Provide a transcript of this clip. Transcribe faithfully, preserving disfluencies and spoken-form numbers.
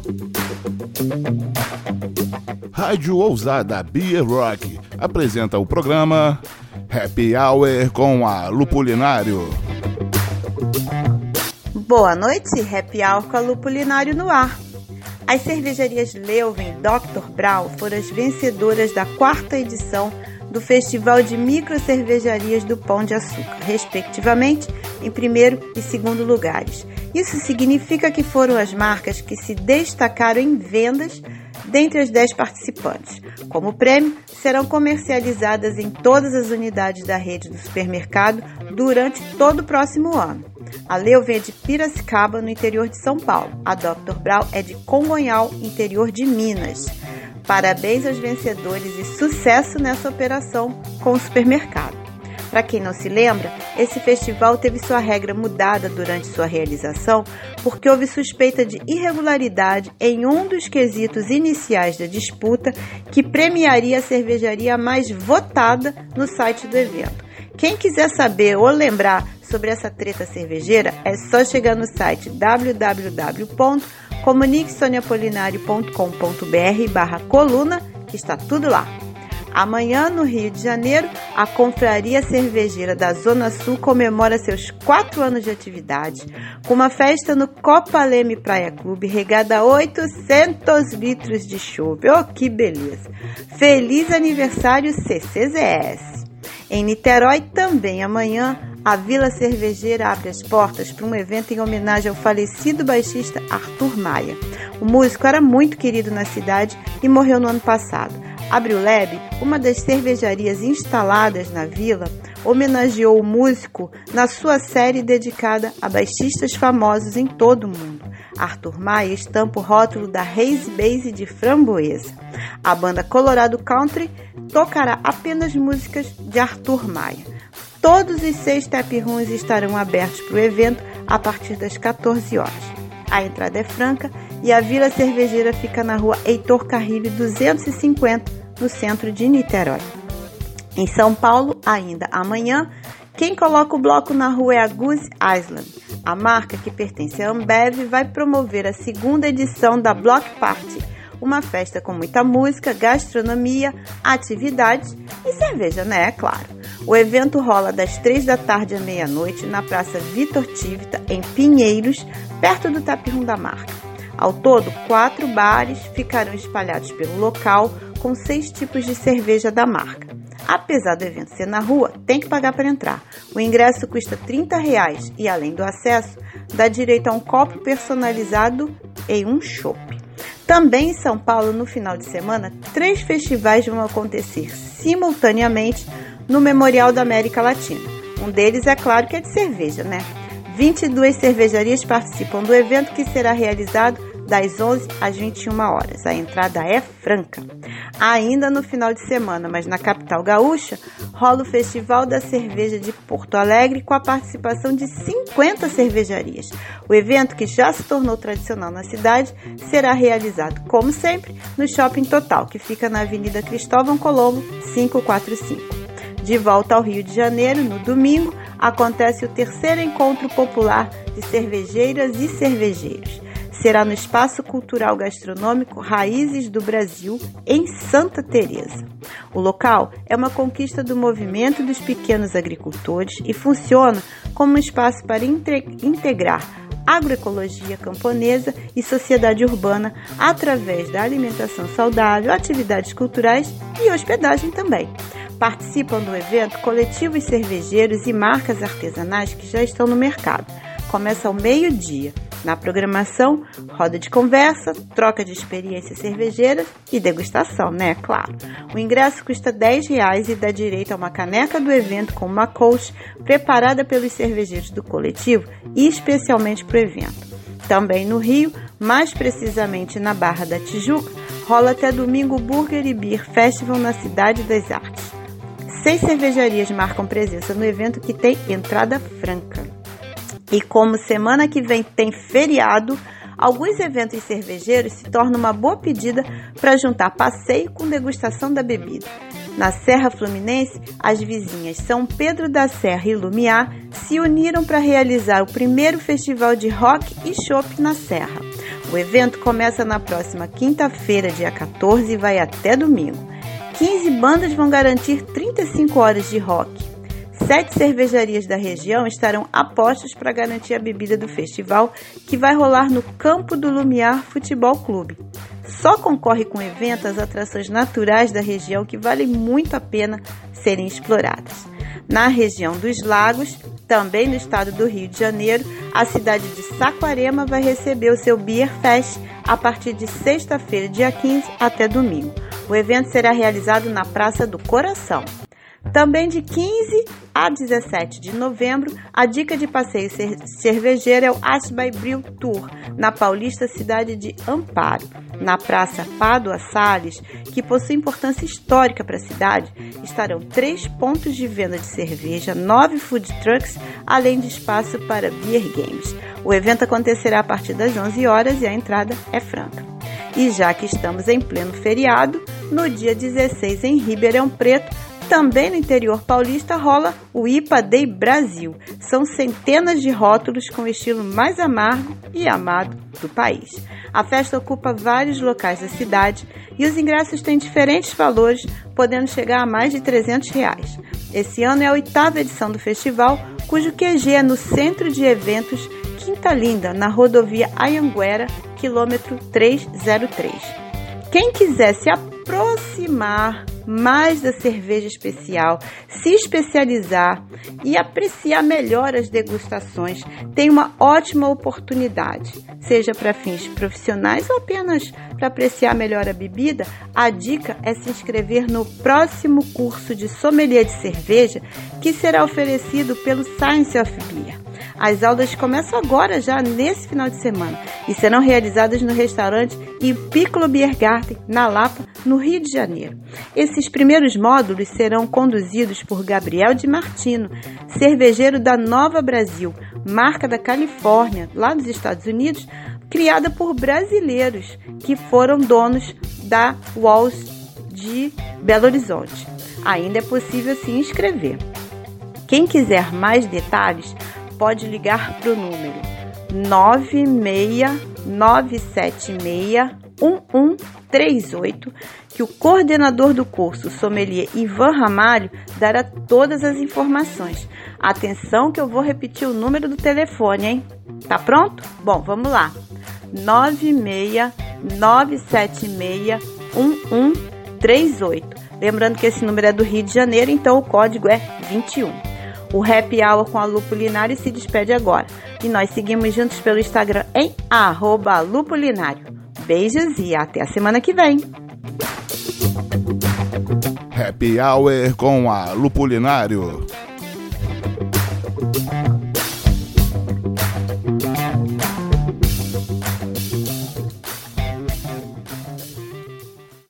Rádio Ousada Beer Rock apresenta o programa Happy Hour com a Lupulinário. Boa noite, Happy Hour com a Lupulinário no ar. As cervejarias Leuven e doutor Brau foram as vencedoras da quarta edição do Festival de Microcervejarias do Pão de Açúcar, respectivamente em primeiro e segundo lugares. Isso significa que foram as marcas que se destacaram em vendas dentre as dez participantes. Como prêmio, serão comercializadas em todas as unidades da rede do supermercado durante todo o próximo ano. A Leuven é de Piracicaba, no interior de São Paulo. A doutor Brau é de Congonhal, interior de Minas. Parabéns aos vencedores e sucesso nessa operação com o supermercado. Para quem não se lembra, esse festival teve sua regra mudada durante sua realização porque houve suspeita de irregularidade em um dos quesitos iniciais da disputa que premiaria a cervejaria mais votada no site do evento. Quem quiser saber ou lembrar sobre essa treta cervejeira, é só chegar no site w w w ponto comunique sonia apolinário ponto com ponto b r barra coluna, que está tudo lá. Amanhã, no Rio de Janeiro, a Confraria Cervejeira da Zona Sul comemora seus quatro anos de atividade, com uma festa no Copa Leme Praia Clube, regada a oitocentos litros de chopp. Oh, que beleza! Feliz aniversário C C Z S! Em Niterói, também amanhã, a Vila Cervejeira abre as portas para um evento em homenagem ao falecido baixista Arthur Maia. O músico era muito querido na cidade e morreu no ano passado. A Bruleb, uma das cervejarias instaladas na vila, homenageou o músico na sua série dedicada a baixistas famosos em todo o mundo. Arthur Maia estampa o rótulo da Hazy Base de framboesa. A banda Colorado Country tocará apenas músicas de Arthur Maia. Todos os seis tap rooms estarão abertos para o evento a partir das quatorze horas. A entrada é franca e a Vila Cervejeira fica na rua Heitor Carrilho duzentos e cinquenta, no centro de Niterói. Em São Paulo, ainda amanhã, quem coloca o bloco na rua é a Goose Island. A marca, que pertence à Ambev, vai promover a segunda edição da Block Party, uma festa com muita música, gastronomia, atividades e cerveja, né? É claro. O evento rola das três da tarde à meia-noite na Praça Vitor Tivita, em Pinheiros, perto do tap room da marca. Ao todo, quatro bares ficarão espalhados pelo local, com seis tipos de cerveja da marca. Apesar do evento ser na rua, tem que pagar para entrar. O ingresso custa trinta reais e, além do acesso, dá direito a um copo personalizado e um chopp. Também em São Paulo, no final de semana, três festivais vão acontecer simultaneamente no Memorial da América Latina. Um deles, é claro, que é de cerveja, né? vinte e duas cervejarias participam do evento, que será realizado das onze às vinte e uma horas. A entrada é franca. Ainda no final de semana, mas na capital gaúcha, rola o Festival da Cerveja de Porto Alegre, com a participação de cinquenta cervejarias. O evento, que já se tornou tradicional na cidade, será realizado, como sempre, no Shopping Total, que fica na Avenida Cristóvão Colombo, quinhentos e quarenta e cinco. De volta ao Rio de Janeiro, no domingo, acontece o terceiro encontro popular de cervejeiras e cervejeiros. Será no Espaço Cultural Gastronômico Raízes do Brasil, em Santa Teresa. O local é uma conquista do movimento dos pequenos agricultores e funciona como um espaço para integrar agroecologia camponesa e sociedade urbana através da alimentação saudável, atividades culturais e hospedagem também. Participam do evento coletivos cervejeiros e marcas artesanais que já estão no mercado. Começa ao meio-dia. Na programação, roda de conversa, troca de experiências cervejeiras e degustação, né? Claro. O ingresso custa dez reais e dá direito a uma caneca do evento com uma coach preparada pelos cervejeiros do coletivo e especialmente para o evento. Também no Rio, mais precisamente na Barra da Tijuca, rola até domingo o Burger e Beer Festival na Cidade das Artes. Seis cervejarias marcam presença no evento, que tem entrada franca. E como semana que vem tem feriado, alguns eventos cervejeiros se tornam uma boa pedida para juntar passeio com degustação da bebida. Na Serra Fluminense, as vizinhas São Pedro da Serra e Lumiar se uniram para realizar o primeiro festival de rock e chopp na Serra. O evento começa na próxima quinta-feira, dia quatorze, e vai até domingo. quinze bandas vão garantir trinta e cinco horas de rock. Sete cervejarias da região estarão apostas para garantir a bebida do festival, que vai rolar no campo do Lumiar Futebol Clube. Só concorre com o evento as atrações naturais da região que valem muito a pena serem exploradas. Na região dos Lagos, também no estado do Rio de Janeiro, a cidade de Saquarema vai receber o seu Beer Fest a partir de sexta-feira, dia quinze, até domingo. O evento será realizado na Praça do Coração. Também de quinze a dezessete de novembro, a dica de passeio cervejeiro é o Atibaia Brew Tour, na paulista cidade de Amparo. Na Praça Pádua Salles, que possui importância histórica para a cidade, estarão três pontos de venda de cerveja, nove food trucks, além de espaço para beer games. O evento acontecerá a partir das onze horas e a entrada é franca. E já que estamos em pleno feriado, no dia dezesseis em Ribeirão Preto, também no interior paulista, rola o I P A Day Brasil. São centenas de rótulos com o estilo mais amargo e amado do país. A festa ocupa vários locais da cidade e os ingressos têm diferentes valores, podendo chegar a mais de trezentos reais. Esse ano é a oitava edição do festival, cujo Q G é no Centro de Eventos Quinta Linda, na rodovia Anhanguera, quilômetro trezentos e três. Quem quiser se aproximar mais da cerveja especial, se especializar e apreciar melhor as degustações, tem uma ótima oportunidade. Seja para fins profissionais ou apenas para apreciar melhor a bebida, a dica é se inscrever no próximo curso de sommelier de cerveja que será oferecido pelo Science of Beer. As aulas começam agora, já nesse final de semana, e serão realizadas no restaurante Piccolo Beer Garden, na Lapa, no Rio de Janeiro. Esses primeiros módulos serão conduzidos por Gabriel Di Martino, cervejeiro da Nova Brasil, marca da Califórnia, lá nos Estados Unidos, criada por brasileiros que foram donos da Walls de Belo Horizonte. Ainda é possível se inscrever. Quem quiser mais detalhes, pode ligar para o número nove seis nove sete seis um um três oito, que o coordenador do curso, sommelier Ivan Ramalho, dará todas as informações. Atenção que eu vou repetir o número do telefone, hein? Tá pronto? Bom, vamos lá. nove seis nove sete seis um um três oito. Lembrando que esse número é do Rio de Janeiro, então o código é vinte e um. O Happy Hour com a Lupulinário se despede agora. E nós seguimos juntos pelo Instagram em arroba lupulinário. Beijos e até a semana que vem. Happy Hour com a Lupulinário.